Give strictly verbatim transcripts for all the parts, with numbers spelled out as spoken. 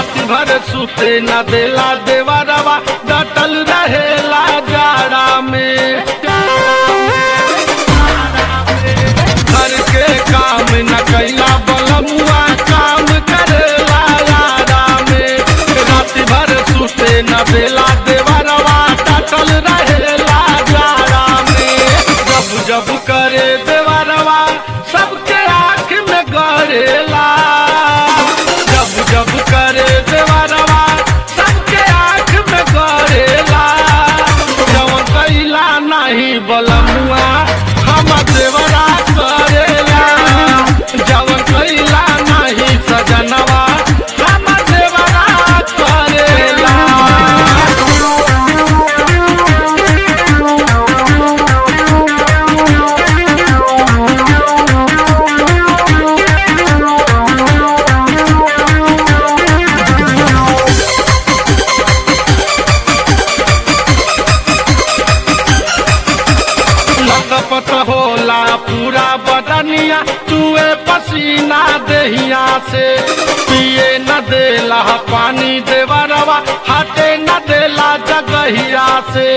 रात भर सुते न देला देवरवा डटल रहेला जाड़ा में। घर के काम न कैला बलमुआ काम करेला यारा में। रात भर सुते न देला देवरवा डटल रहेला जाड़ा में। जब जब करे देवरवा सबके आँख में गरेला। जब जब करे देवरवा सबके आँख में गरेला। जवन कैला नहीं बलमुआ हम देवरा करेला। जवन कैला नहीं सजनवा हम देवरा करेला। लटपट होला पूरा बदनिया चुए पसीना देहिया से। पिए न देला पानी देवरवा हटे न देला जगहिया से।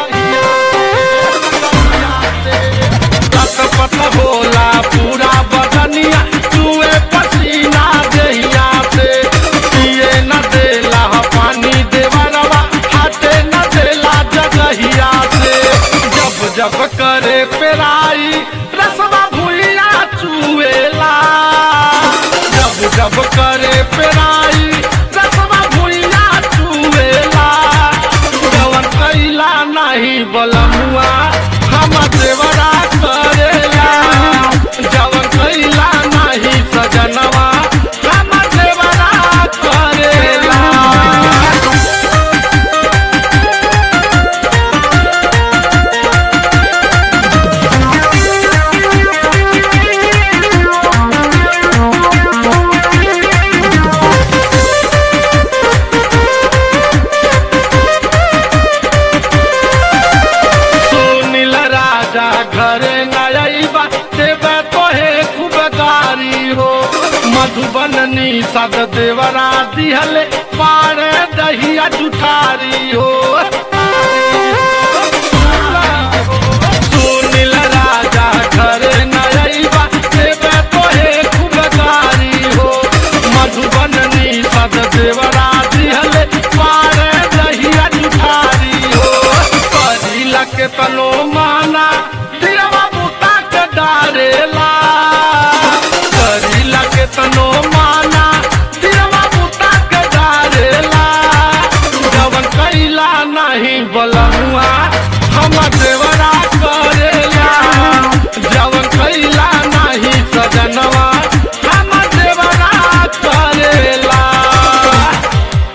लटपट होला पूरा बदनिया चुए पसीना देहिया से। पिए न देला पानी देवरवा हटे न देला जगहिया से। जब जब करे पेराई रसवा भुइया चुएला। जब जब करे पेराई रसवा भुइया चुएला। जवन कैला नहीं बलमुआ हम देवरा करेला। जवन कैला नहीं सजनवा हम देवरा करेला। घरे नईबा देवे तोहे खूब गारी हो। मधुबन निषद देवरा दिहले पारे दहिया जुठारी हो। सुनील राजा घरे नईबा देवे तोहे खूब गारी हो। मधुबन निषद देवरा दिहले पारे दहिया जुठारी हो। करीला के तनो माना डारेला। करीला के तनो माना